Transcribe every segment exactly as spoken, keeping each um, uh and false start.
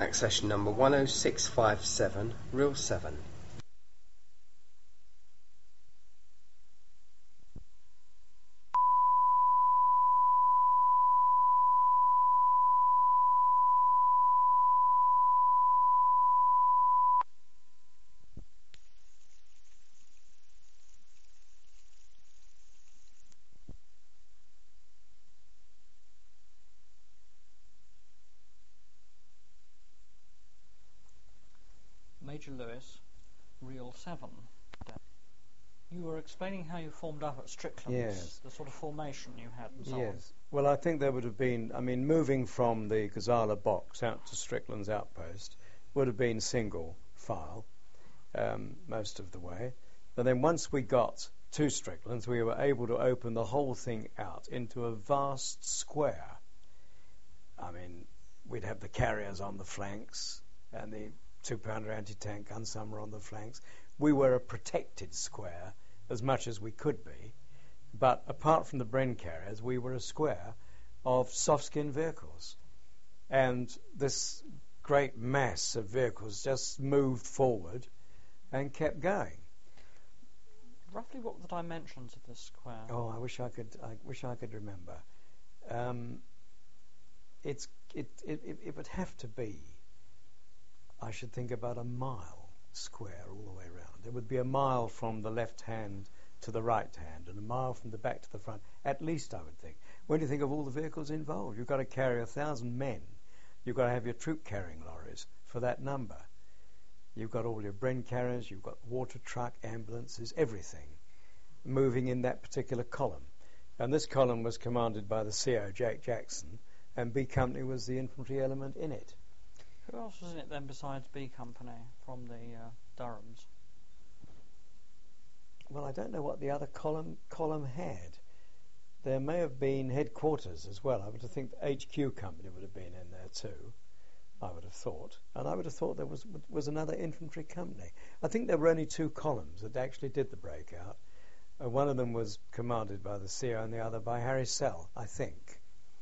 Accession number one oh six five seven, reel seven. Major Lewis, reel seven. You were explaining how you formed up at Strickland's, yes. the sort of formation you had and so yes. on. Yes. Well, I think there would have been, I mean, moving from the Gazala box out to Strickland's outpost would have been single file um, most of the way. But then once we got to Strickland's, we were able to open the whole thing out into a vast square. I mean, we'd have the carriers on the flanks and the two-pounder anti-tank guns, some were on the flanks. We were a protected square as much as we could be, but apart from the Bren carriers, we were a square of soft-skin vehicles. And this great mass of vehicles just moved forward and kept going. Roughly what were the dimensions of this square? Oh, I wish I could. I wish I could remember. Um, it's it, it it it would have to be, I should think, about a mile square all the way around. It would be a mile from the left hand to the right hand and a mile from the back to the front, at least, I would think. When you think of all the vehicles involved, you've got to carry a thousand men. You've got to have your troop-carrying lorries for that number. You've got all your Bren carriers, you've got water truck, ambulances, everything moving in that particular column. And this column was commanded by the C O, Jake Jackson, and B Company was the infantry element in it. Who else was in it then besides B Company from the uh, Durhams? Well, I don't know what the other column column had. There may have been headquarters as well. I would have think the H Q Company would have been in there too, I would have thought. And I would have thought there was was another infantry company. I think there were only two columns that actually did the breakout. Uh, one of them was commanded by the C O and the other by Harry Sell, I think.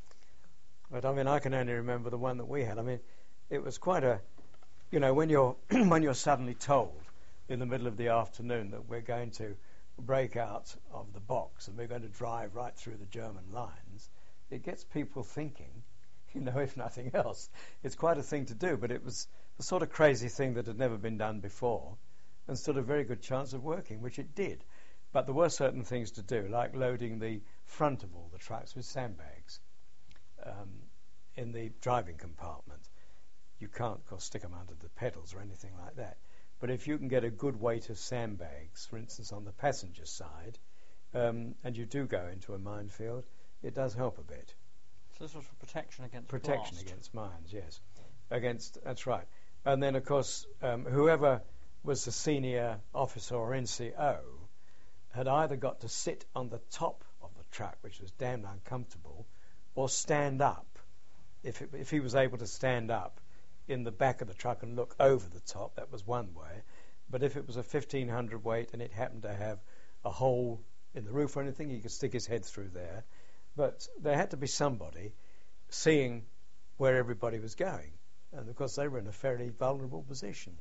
But I mean, I can only remember the one that we had. I mean, it was quite a, you know, when you're when you're suddenly told in the middle of the afternoon that we're going to break out of the box and we're going to drive right through the German lines, it gets people thinking, you know, if nothing else. It's quite a thing to do, but it was the sort of crazy thing that had never been done before and stood a very good chance of working, which it did. But there were certain things to do, like loading the front of all the trucks with sandbags um, in the driving compartment. You can't, of course, stick them under the pedals or anything like that. But if you can get a good weight of sandbags, for instance, on the passenger side, um, and you do go into a minefield, it does help a bit. So this was for protection against Protection blast. against mines, yes. Against, that's right. And then, of course, um, whoever was the senior officer or N C O had either got to sit on the top of the truck, which was damn uncomfortable, or stand up. If it, if he was able to stand up in the back of the truck and look over the top, that was one way. But if it was a fifteen hundred weight and it happened to have a hole in the roof or anything, he could stick his head through there. But there had to be somebody seeing where everybody was going. And of course they were in a fairly vulnerable position.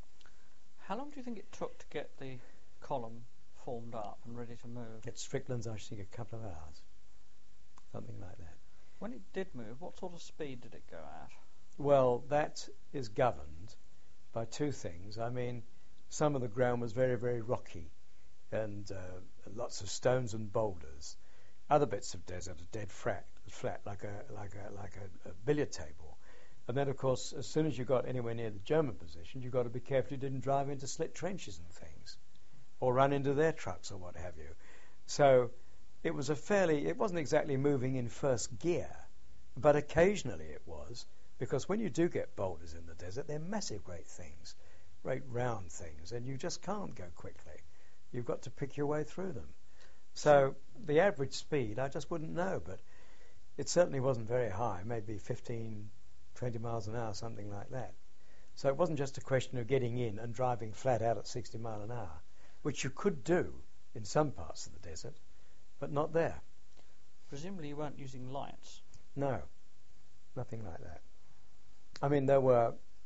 How long do you think it took to get the column formed up and ready to move? At Strickland's, I think a couple of hours. Something like that. When it did move, what sort of speed did it go at? Well, that is governed by two things. I mean, some of the ground was very, very rocky and uh, lots of stones and boulders. Other bits of desert are dead flat, flat like a like a like a, a billiard table. And then, of course, as soon as you got anywhere near the German position, you've got to be careful you didn't drive into slit trenches and things, or run into their trucks or what have you. So it was a fairly, it wasn't exactly moving in first gear, but occasionally it was. Because when you do get boulders in the desert, they're massive, great things, great round things, and you just can't go quickly. You've got to pick your way through them. So the average speed, I just wouldn't know, but it certainly wasn't very high, maybe fifteen, twenty miles an hour, something like that. So it wasn't just a question of getting in and driving flat out at sixty miles an hour, which you could do in some parts of the desert, but not there. Presumably you weren't using lights. No, nothing like that. I mean, there were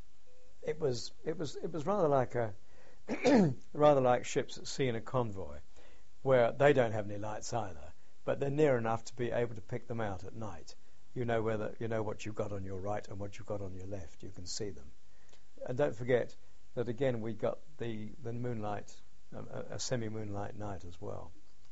it was it was it was rather like a rather like ships at sea in a convoy, where they don't have any lights either, but they're near enough to be able to pick them out at night. You know whether you know what you've got on your right and what you've got on your left. You can see them, and don't forget that again we got the the moonlight, um, a, a semi-moonlight night as well.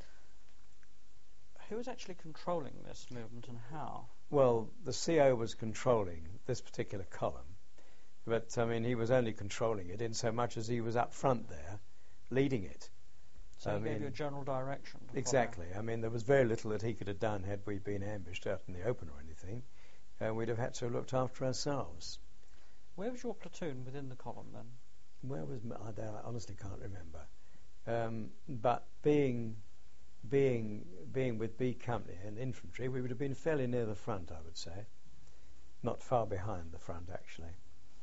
Who was actually controlling this movement and how? Well, the C O was controlling this particular column, but I mean he was only controlling it in so much as he was up front there, leading it. So I he mean, gave you a general direction. to exactly. I mean, there was very little that he could have done had we been ambushed out in the open or anything, and we'd have had to have looked after ourselves. follow. Where was your platoon within the column then? Where was my, I, don't- I honestly can't remember. Um, but being being being with B Company and infantry, we would have been fairly near the front, I would say. Not far behind the front, actually.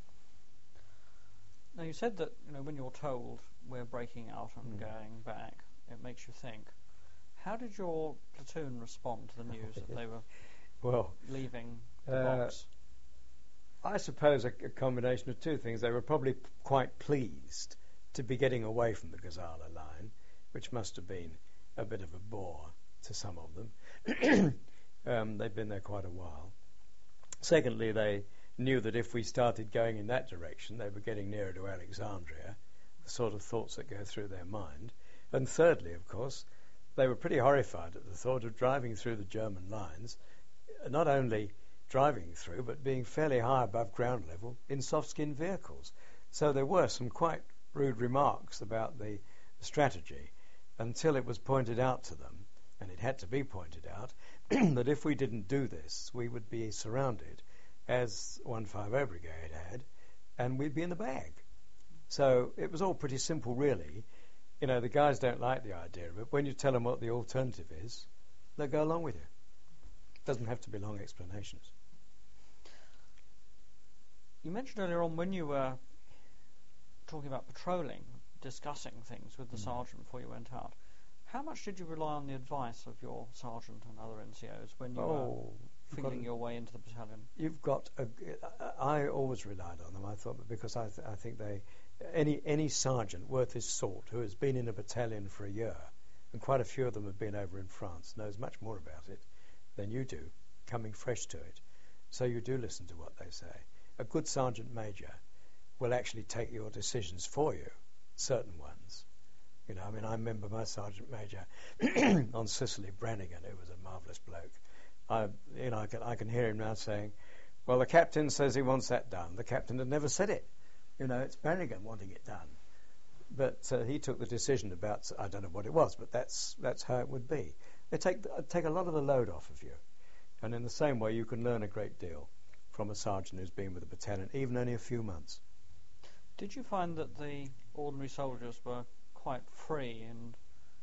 Now you said that you know when you're told we're breaking out and Mm. going back, it makes you think. How did your platoon respond to the news that they were Well, leaving the uh, box? I suppose a, a combination of two things. They were probably p- quite pleased to be getting away from the Gazala line, which must have been a bit of a bore to some of them. um, they'd been there quite a while. Secondly, they knew that if we started going in that direction, they were getting nearer to Alexandria, the sort of thoughts that go through their mind. And thirdly, of course, they were pretty horrified at the thought of driving through the German lines, not only driving through, but being fairly high above ground level in soft-skinned vehicles. So there were some quite rude remarks about the strategy until it was pointed out to them, and it had to be pointed out, that if we didn't do this, we would be surrounded, as one fifty Brigade had, and we'd be in the bag. So it was all pretty simple, really. You know, the guys don't like the idea of it. When you tell them what the alternative is, they'll go along with you. It doesn't have to be long explanations. You mentioned earlier on when you were talking about patrolling, discussing things with the Mm. sergeant before you went out. How much did you rely on the advice of your sergeant and other N C Os when you Oh, were feeling your way into the battalion? You've got. A, I always relied on them. I thought because I, th- I think they, any any sergeant worth his salt who has been in a battalion for a year, and quite a few of them have been over in France, knows much more about it than you do, coming fresh to it. So you do listen to what they say. A good sergeant major will actually take your decisions for you, certain ones. You know, I mean, I remember my sergeant major on Sicily, Brannigan, who was a marvellous bloke. I, you know, I can, I can hear him now saying, well, the captain says he wants that done. The captain had never said it. You know, it's Brannigan wanting it done. But uh, he took the decision about, I don't know what it was, but that's that's how it would be. They take, take a lot of the load off of you. And in the same way, you can learn a great deal from a sergeant who's been with a battalion, even only a few months. Did you find that the ordinary soldiers were quite free and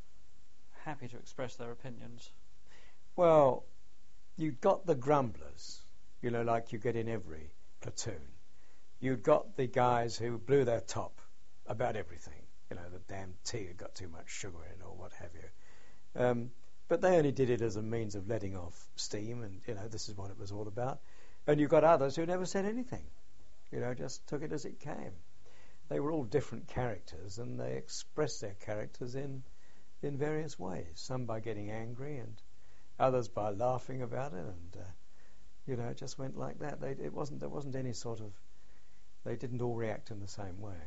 happy to express their opinions? Well, you got the grumblers, you know, like you get in every platoon. You'd got the guys who blew their top about everything. You know, the damn tea had got too much sugar in it or what have you. Um, but they only did it as a means of letting off steam, and, you know, this is what it was all about. And you got others who never said anything, you know, just took it as it came. They were all different characters, and they expressed their characters in in various ways. Some by getting angry, and others by laughing about it, and uh, you know, it just went like that. They, it wasn't there wasn't any sort of. They didn't all react in the same way.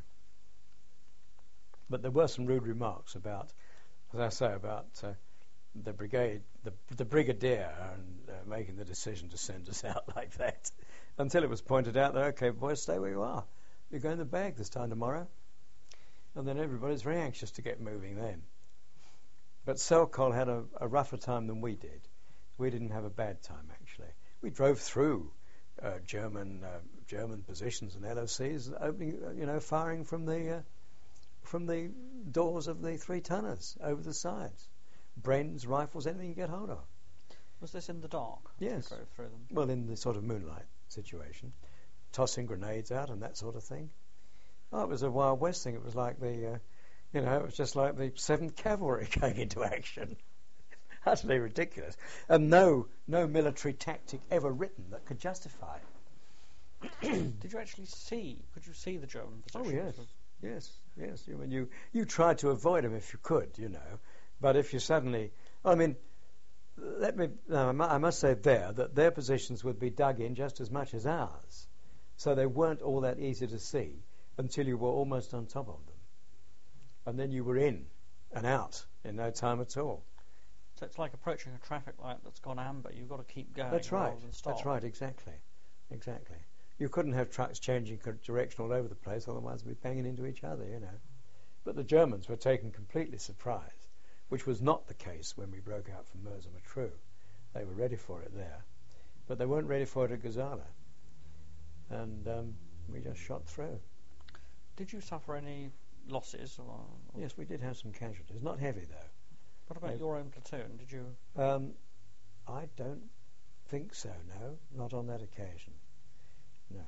But there were some rude remarks about, as I say, about uh, the brigade, the the brigadier, and uh, making the decision to send us out like that. Until it was pointed out that, okay, boys, stay where you are. You go in the bag this time tomorrow. And then everybody's very anxious to get moving then. But Selcol had a, a rougher time than we did. We didn't have a bad time, actually. We drove through uh, German uh, German positions and L O Cs, opening, uh, you know, firing from the uh, from the doors of the three tonners over the sides. Brens, rifles, anything you get hold of. Was this in the dark? as Yes. you drove through them? Well, in the sort of moonlight situation, tossing grenades out and that sort of thing. Oh, it was a Wild West thing. It was like the, uh, you know, it was just like the seventh Cavalry going into action. Utterly ridiculous. And no, no military tactic ever written that could justify it. Did you actually see? Could you see the German Oh positions? yes, yes, yes. You, I mean, you you tried to avoid them if you could, you know. But if you suddenly, I mean, let me. No, I, mu- I must say there that their positions would be dug in just as much as ours, so they weren't all that easy to see until you were almost on top of them, and then you were in and out in no time at all. So it's like approaching a traffic light that's gone amber. You've got to keep going. That's right. rather than stop. That's right. Exactly. Exactly. You couldn't have trucks changing co- direction all over the place, otherwise we'd be banging into each other, you know. But the Germans were taken completely surprised, which was not the case when we broke out from Mersa Matruh. They were ready for it there, but they weren't ready for it at Gazala. And um, we just shot through. Did you suffer any losses? Or, or Yes, we did have some casualties. Not heavy, though. What about They- your own platoon? Did you? Um, I don't think so, no. Not on that occasion. No.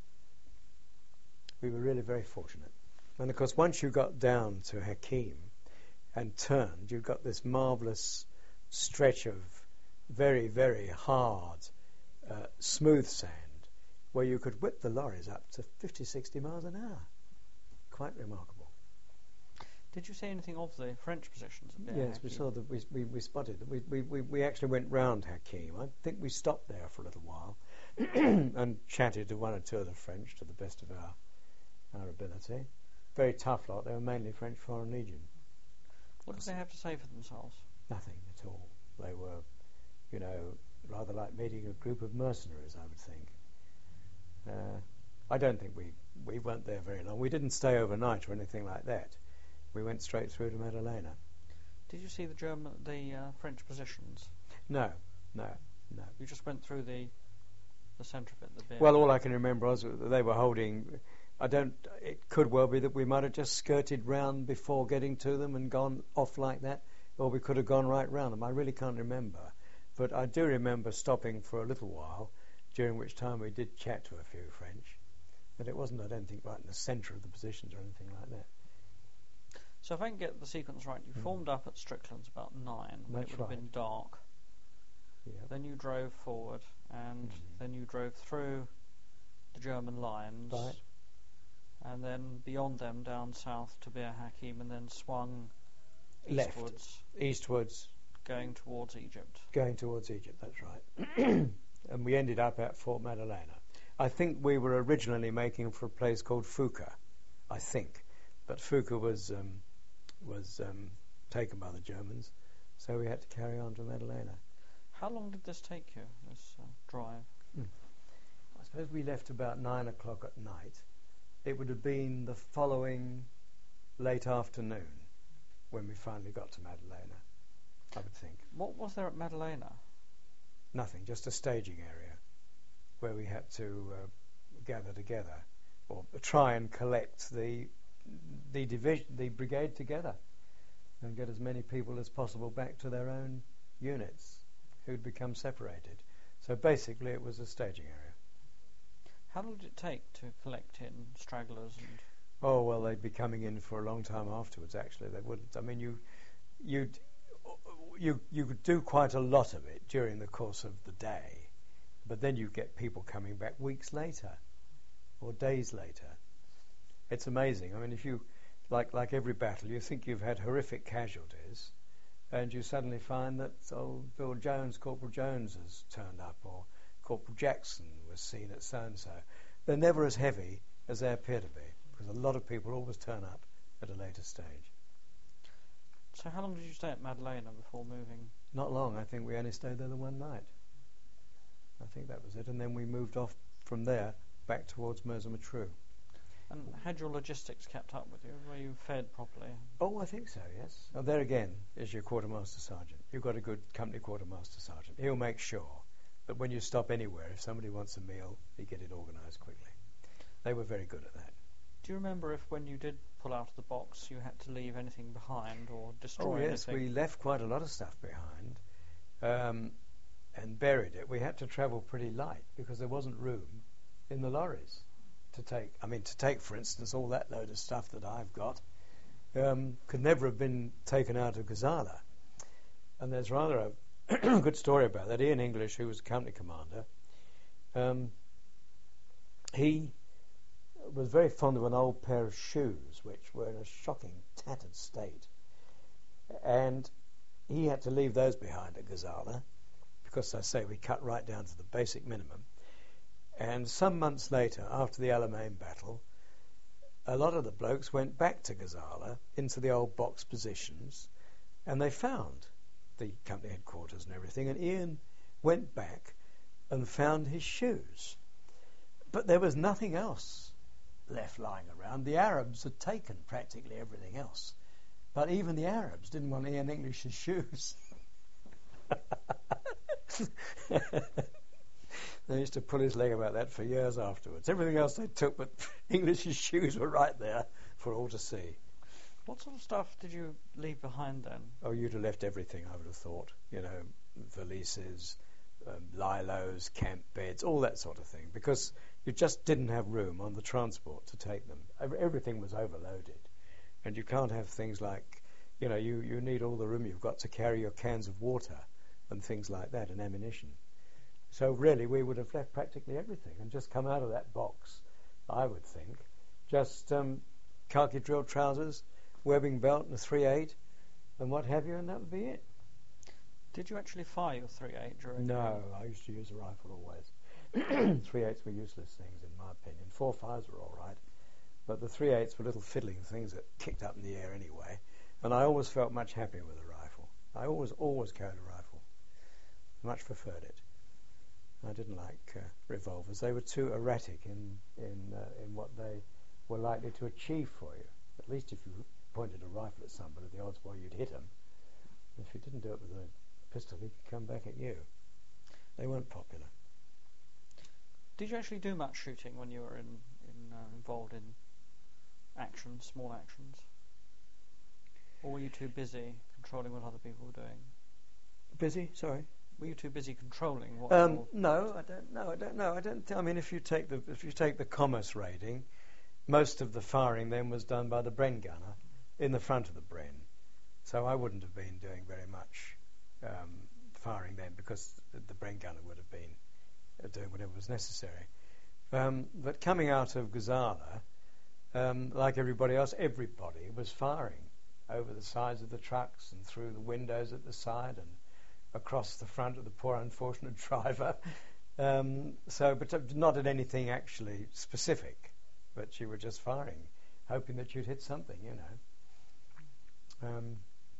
We were really very fortunate. And of course, once you got down to Hakim and turned, you got this marvellous stretch of very, very hard, uh, smooth sand where you could whip the lorries up to fifty, sixty miles an hour. Quite remarkable. Did you see anything of the French positions? At Yes, we Hakim? saw that. We, we, we spotted that. We, we, we, we actually went round Hakim. I think we stopped there for a little while and chatted to one or two of the French to the best of our, our ability. Very tough lot. They were mainly French Foreign Legion. What did they have to say for themselves? Nothing at all. They were, you know, rather like meeting a group of mercenaries, I would think. Uh, I don't think we, we weren't there very long. We didn't stay overnight or anything like that. We went straight through to Madalena. Did you see the German, the uh, French positions? No, no, no. You just went through the the centre of it. The bit. Well, all I can remember was that they were holding. I don't. It could well be that we might have just skirted round before getting to them and gone off like that, or we could have gone right round them. I really can't remember, but I do remember stopping for a little while, during which time we did chat to a few French. But it wasn't, I don't think, right in the centre of the positions or anything like that. So if I can get the sequence right, you Mm. formed up at Strickland's about nine, when it That's would have right. been dark. Yeah. Then you drove forward, and Mhm. then you drove through the German lines, Right. and then beyond them down south to Bir Hakim, and then swung Left. eastwards, Eastwards, going towards Egypt. going towards Egypt, that's right. And we ended up at Fort Madalena. I think we were originally making for a place called Fuka, I think. But Fuka was um, was um, taken by the Germans, so we had to carry on to Madalena. How long did this take you, this uh, drive? I suppose we left about nine o'clock at night. It would have been the following late afternoon when we finally got to Madalena, I would think. What was there at Madalena? Nothing, just a staging area where we had to uh, gather together or try and collect the the division, the brigade together and get as many people as possible back to their own units who'd become separated. So basically it was a staging area. How long did it take to collect in stragglers and... Oh, well, they'd be coming in for a long time afterwards, actually. They wouldn't. I mean, you, you'd, you, you could do quite a lot of it during the course of the day, but then you get people coming back weeks later or days later. It's amazing. I mean, if you, like like every battle, you think you've had horrific casualties, and you suddenly find that old Bill Jones, Corporal Jones, has turned up, or Corporal Jackson was seen at so-and-so. They're never as heavy as they appear to be, because a lot of people always turn up at a later stage. So how long did you stay at Madalena before moving? Not long. I think we only stayed there the one night. I think that was it. And then we moved off from there back towards Mersa Matruh. And had your logistics kept up with you? Were you fed properly? Oh, I think so, yes. Oh, there again is your quartermaster sergeant. You've got a good company quartermaster sergeant. He'll make sure that when you stop anywhere, if somebody wants a meal, he get it organised quickly. They were very good at that. Do you remember if when you did pull out of the box you had to leave anything behind or destroy Oh, yes, anything? we left quite a lot of stuff behind um, and buried it. We had to travel pretty light because there wasn't room in the lorries to take. I mean, to take, for instance, all that load of stuff that I've got um, could never have been taken out of Gazala. And there's rather a good story about that. Ian English, who was company commander, um, he was very fond of an old pair of shoes which were in a shocking tattered state, and he had to leave those behind at Gazala because, I say, we cut right down to the basic minimum. And some months later, after the Alamein battle, a lot of the blokes went back to Gazala into the old box positions, and they found the company headquarters and everything, and Ian went back and found his shoes. But there was nothing else left lying around. The Arabs had taken practically everything else, but even the Arabs didn't want Ian English's shoes. They used to pull his leg about that for years afterwards. Everything else they took, but English's shoes were right there for all to see. What sort of stuff did you leave behind then? Oh, you'd have left everything, I would have thought. You know, valises, um, lilos, camp beds, all that sort of thing, because you just didn't have room on the transport to take them. Everything was overloaded. And you can't have things like, you know, you, you need all the room you've got to carry your cans of water and things like that, and ammunition. So really, we would have left practically everything and just come out of that box, I would think. Just um, khaki drill trousers, webbing belt and a three eight, and what have you, and that would be it. Did you actually fire your three eight during? No, I used to use a rifle always. three eights were useless things, in my opinion. four fives were all right, but the three eights were little fiddling things that kicked up in the air anyway, and I always felt much happier with a rifle. I always, always carried a rifle. Much preferred it. I didn't like uh, revolvers. They were too erratic in in uh, in what they were likely to achieve for you. At least if you pointed a rifle at somebody, the odds were you'd hit him. If you didn't do it with a pistol, he could come back at you. They weren't popular. Did you actually do much shooting when you were in, in uh, involved in actions, small actions? Or were you too busy controlling what other people were doing? Busy? Sorry? Were you too busy controlling what? Um, no, I don't. No, I don't know. I don't. I mean, if you take the if you take the commerce raiding, most of the firing then was done by the Bren gunner in the front of the Bren. So I wouldn't have been doing very much um, firing then, because the, the Bren gunner would have been uh, doing whatever was necessary. Um, but coming out of Gazala, um, like everybody else, everybody was firing over the sides of the trucks and through the windows at the side and across the front of the poor unfortunate driver. Um, so, but not at anything actually specific, but you were just firing, hoping that you'd hit something, you know. Um,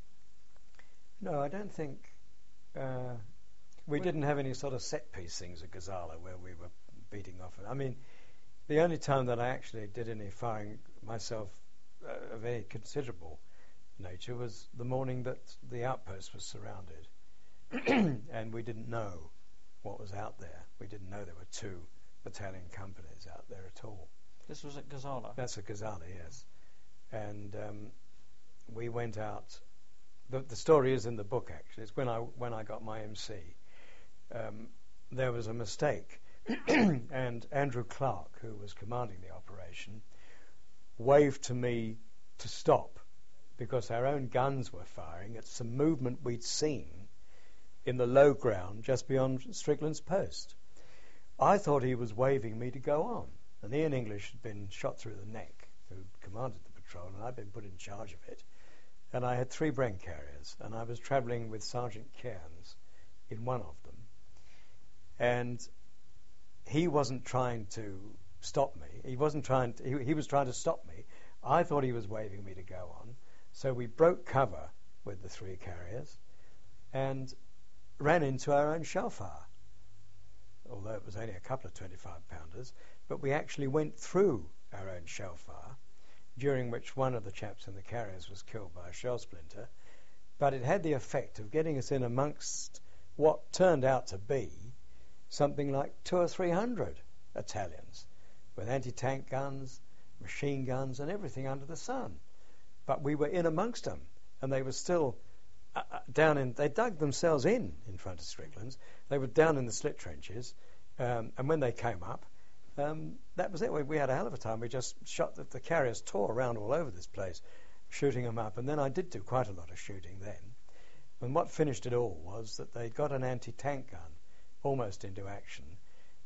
no, I don't think uh, we well, didn't have any sort of set piece things at Gazala where we were beating off. I mean, the only time that I actually did any firing myself uh, of any considerable nature was the morning that the outpost was surrounded. And we didn't know what was out there. We didn't know there were two battalion companies out there at all. This was at Gazala? That's at Gazala, yes. And um, we went out. The, the story is in the book, actually. It's when I when I got my M C. Um, there was a mistake, and Andrew Clark, who was commanding the operation, waved to me to stop because our own guns were firing at some movement we'd seen in the low ground just beyond Strickland's post. I thought he was waving me to go on, and Ian English had been shot through the neck, who commanded the patrol, and I'd been put in charge of it. And I had three Bren carriers, and I was travelling with Sergeant Cairns in one of them. And he wasn't trying to stop me. He wasn't trying to, he, he was trying to stop me. I thought he was waving me to go on. So we broke cover with the three carriers and ran into our own shell fire, although it was only a couple of twenty-five pounders, but we actually went through our own shell fire, during which one of the chaps in the carriers was killed by a shell splinter. But it had the effect of getting us in amongst what turned out to be something like two or three hundred Italians, with anti-tank guns, machine guns and everything under the sun. But we were in amongst them, and they were still Uh, down in, they dug themselves in in front of Strickland's. They were down in the slit trenches, um, and when they came up, um, that was it. We, we had a hell of a time. We just shot the, the carriers, tore around all over this place, shooting them up. And then I did do quite a lot of shooting then. And what finished it all was that they got an anti-tank gun almost into action,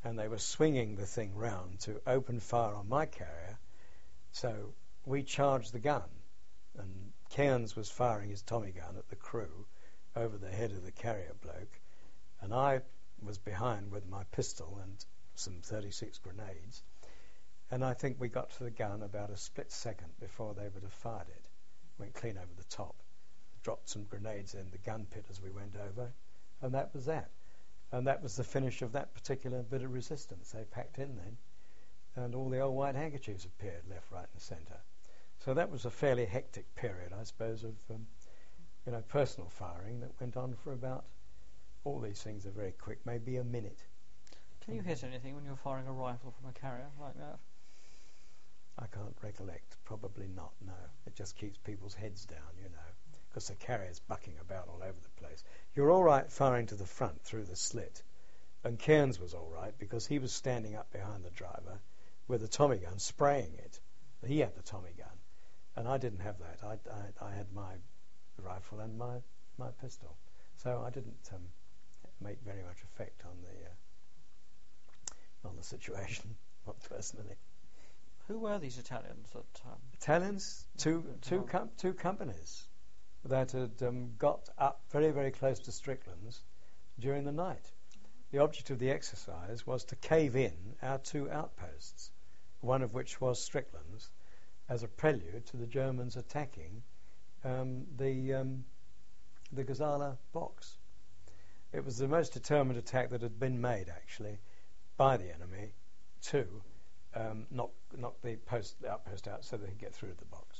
and they were swinging the thing round to open fire on my carrier. So we charged the gun, and Cairns was firing his Tommy gun at the crew over the head of the carrier bloke, and I was behind with my pistol and some thirty-six grenades, and I think we got to the gun about a split second before they would have fired it. Went clean over the top, dropped some grenades in the gun pit as we went over, and that was that. And that was the finish of that particular bit of resistance they packed in then, and all the old white handkerchiefs appeared left, right and centre. So that was a fairly hectic period, I suppose, of um, you know, personal firing that went on for about, all these things are very quick, maybe a minute. Can you hit anything when you're firing a rifle from a carrier like that? I can't recollect. Probably not, no. It just keeps people's heads down, you know, because the carrier's bucking about all over the place. You're all right firing to the front through the slit, and Cairns was all right because he was standing up behind the driver with a Tommy gun spraying it. He had the Tommy gun, and I didn't have that. I, I, I had my rifle and my, my pistol, so I didn't um, make very much effect on the uh, on the situation, not personally. Who were these Italians that... Um, Italians, two, two, com- two companies that had um, got up very, very close to Strickland's during the night. The object of the exercise was to cave in our two outposts, one of which was Strickland's, as a prelude to the Germans attacking um, the um, the Gazala box. It was the most determined attack that had been made, actually, by the enemy to um, knock, knock the, post, the outpost out so they could get through to the box.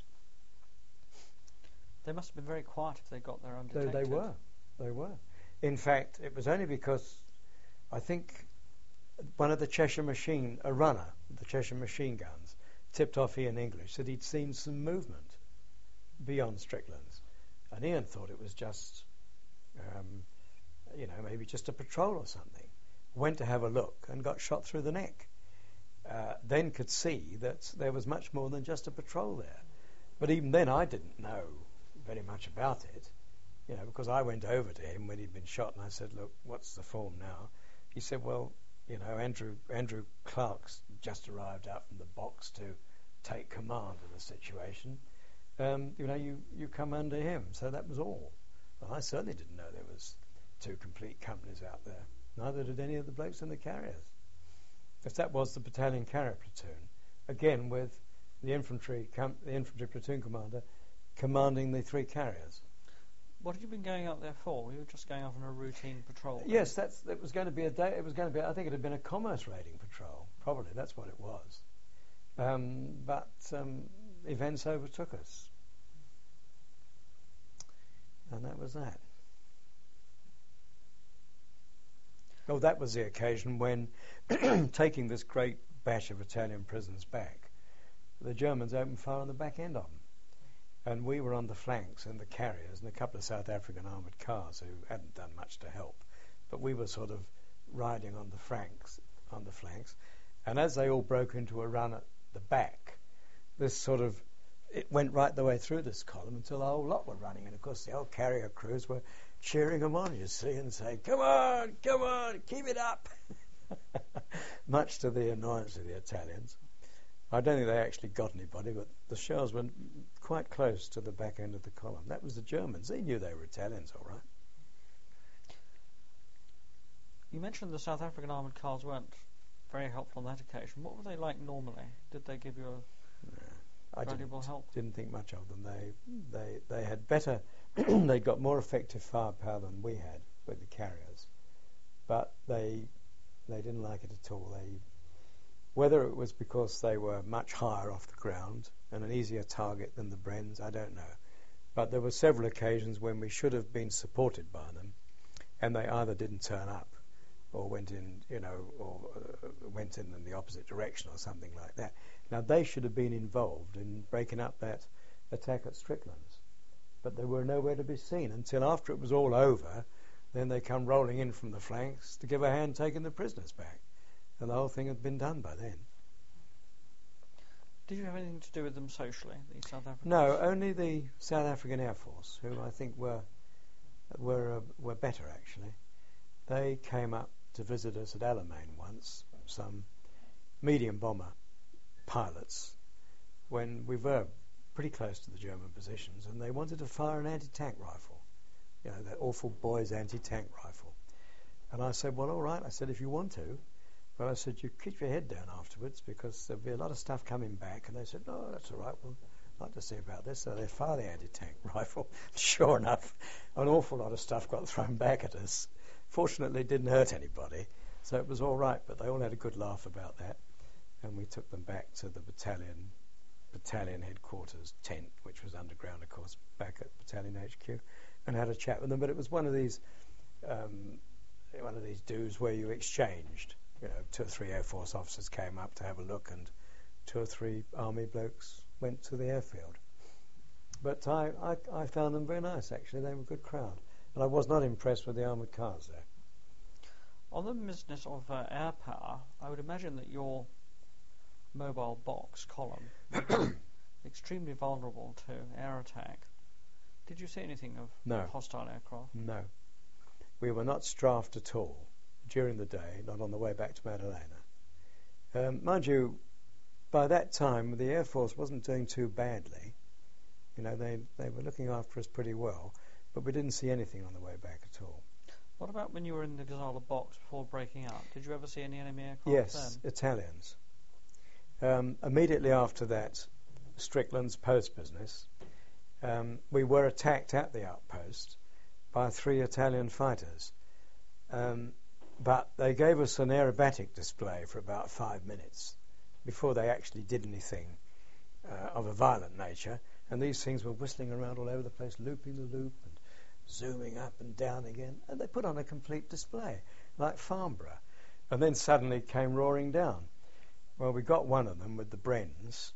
They must have been very quiet if they got there undetected. They, they were. They were. In fact, it was only because I think one of the Cheshire machine, a runner, the Cheshire machine guns, tipped off Ian English that he'd seen some movement beyond Strickland's. And Ian thought it was just, um, you know, maybe just a patrol or something. Went to have a look and got shot through the neck. Uh, then could see that there was much more than just a patrol there. But even then I didn't know very much about it, you know, because I went over to him when he'd been shot and I said, look, what's the form now? He said, well, you know, Andrew Andrew Clark's just arrived out from the box to take command of the situation. Um, you know, you, you come under him. So that was all. Well, I certainly didn't know there was two complete companies out there. Neither did any of the blokes in the carriers. Because that was the battalion carrier platoon, again with the infantry com- the infantry platoon commander commanding the three carriers. What had you been going out there for? You were just going out on a routine patrol? Yes, that's it was going to be a day. It was going to be. I think it had been a commerce raiding patrol. Probably that's what it was. Um, but um, events overtook us, and that was that. Oh, that was the occasion when, taking this great batch of Italian prisoners back, the Germans opened fire on the back end of them. And we were on the flanks and the carriers and a couple of South African armoured cars who hadn't done much to help. But we were sort of riding on the flanks, on the flanks. And as they all broke into a run at the back, this sort of, it went right the way through this column until the whole lot were running. And of course the old carrier crews were cheering them on, you see, and saying, come on, come on, keep it up. Much to the annoyance of the Italians. I don't think they actually got anybody, but the shells were quite close to the back end of the column. That was the Germans. They knew they were Italians, all right. You mentioned the South African armoured cars weren't very helpful on that occasion. What were they like normally? Did they give you a No, I valuable didn't, help? didn't think much of them. They they they had better, they got more effective firepower than we had with the carriers, but they they didn't like it at all. They Whether it was because they were much higher off the ground and an easier target than the Brens, I don't know. But there were several occasions when we should have been supported by them, and they either didn't turn up, or went in, you know, or uh, went in in the opposite direction, or something like that. Now they should have been involved in breaking up that attack at Strickland's, but they were nowhere to be seen until after it was all over. Then they come rolling in from the flanks to give a hand taking the prisoners back. And the whole thing had been done by then. Did you have anything to do with them socially, the South Africans? No, only the South African Air Force, who I think were were uh, were better actually. They came up to visit us at Alamein once, some medium bomber pilots, when we were pretty close to the German positions, and they wanted to fire an anti-tank rifle, you know, that awful boys' anti-tank rifle. And I said, well, all right. I said, if you want to. But I said, you keep your head down afterwards, because there'll be a lot of stuff coming back. And they said, no, that's all right. We'll like to see about this. So they fired the anti-tank rifle. Sure enough, an awful lot of stuff got thrown back at us. Fortunately, it didn't hurt anybody, so it was all right. But they all had a good laugh about that. And we took them back to the battalion battalion headquarters tent, which was underground, of course, back at battalion H Q, and had a chat with them. But it was one of these um, one of these do's where you exchanged. You know, two or three Air Force officers came up to have a look, and two or three Army blokes went to the airfield. But I, I, I found them very nice, actually. They were a good crowd. And I was not impressed with the armoured cars there. On the business of uh, air power, I would imagine that your mobile box column would be extremely vulnerable to air attack. Did you see anything of No. hostile aircraft? No. We were not strafed at all during the day, not on the way back to Madalena. Um, mind you, by that time, the Air Force wasn't doing too badly. You know, they, they were looking after us pretty well, but we didn't see anything on the way back at all. What about when you were in the Gazala box before breaking out? Did you ever see any enemy aircraft Yes, then? Italians. Um, immediately after that, Strickland's post business, um, we were attacked at the outpost by three Italian fighters. Um, but they gave us an aerobatic display for about five minutes before they actually did anything uh, of a violent nature. And these things were whistling around all over the place, looping the loop and zooming up and down again. And they put on a complete display, like Farnborough. And then suddenly came roaring down. Well, we got one of them with the Brens.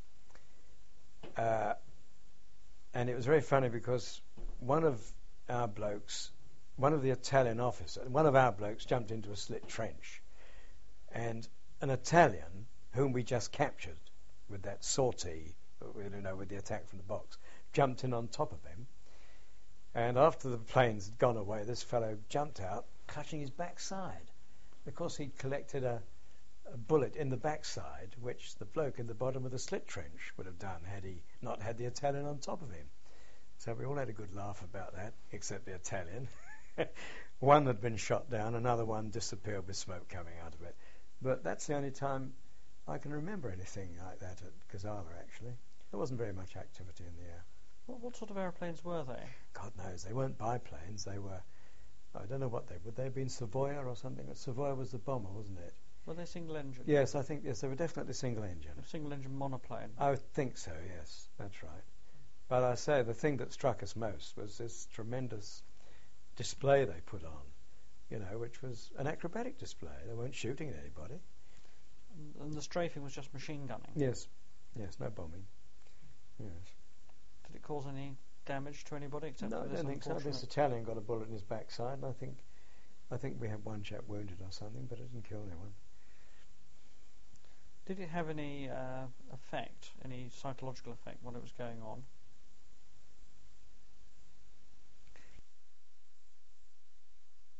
Uh, and it was very funny because one of our blokes, one of the Italian officers, one of our blokes jumped into a slit trench. And an Italian, whom we just captured with that sortie, you know, with the attack from the box, jumped in on top of him. And after the planes had gone away, this fellow jumped out, clutching his backside. Of course, he'd collected a, a bullet in the backside, which the bloke in the bottom of the slit trench would have done had he not had the Italian on top of him. So we all had a good laugh about that, except the Italian. One had been shot down, another one disappeared with smoke coming out of it. But that's the only time I can remember anything like that at Gazala, actually. There wasn't very much activity in the air. What, what sort of aeroplanes were they? God knows, they weren't biplanes. They were, I don't know what they would they have been, Savoia or something? Savoia was the bomber, wasn't it? Were they single engine? Yes, I think, yes, they were definitely single engine. A single engine monoplane? I would think so, yes, that's right. But I say, the thing that struck us most was this tremendous display they put on, you know, which was an acrobatic display. They weren't shooting at anybody. And, and the strafing was just machine gunning? Yes, yes, no bombing. Yes. Did it cause any damage to anybody except No, for I this don't think so. unfortunate- This Italian got a bullet in his backside, and I think, I think we had one chap wounded or something, but it didn't kill anyone. Did it have any uh, effect, any psychological effect, when it was going on?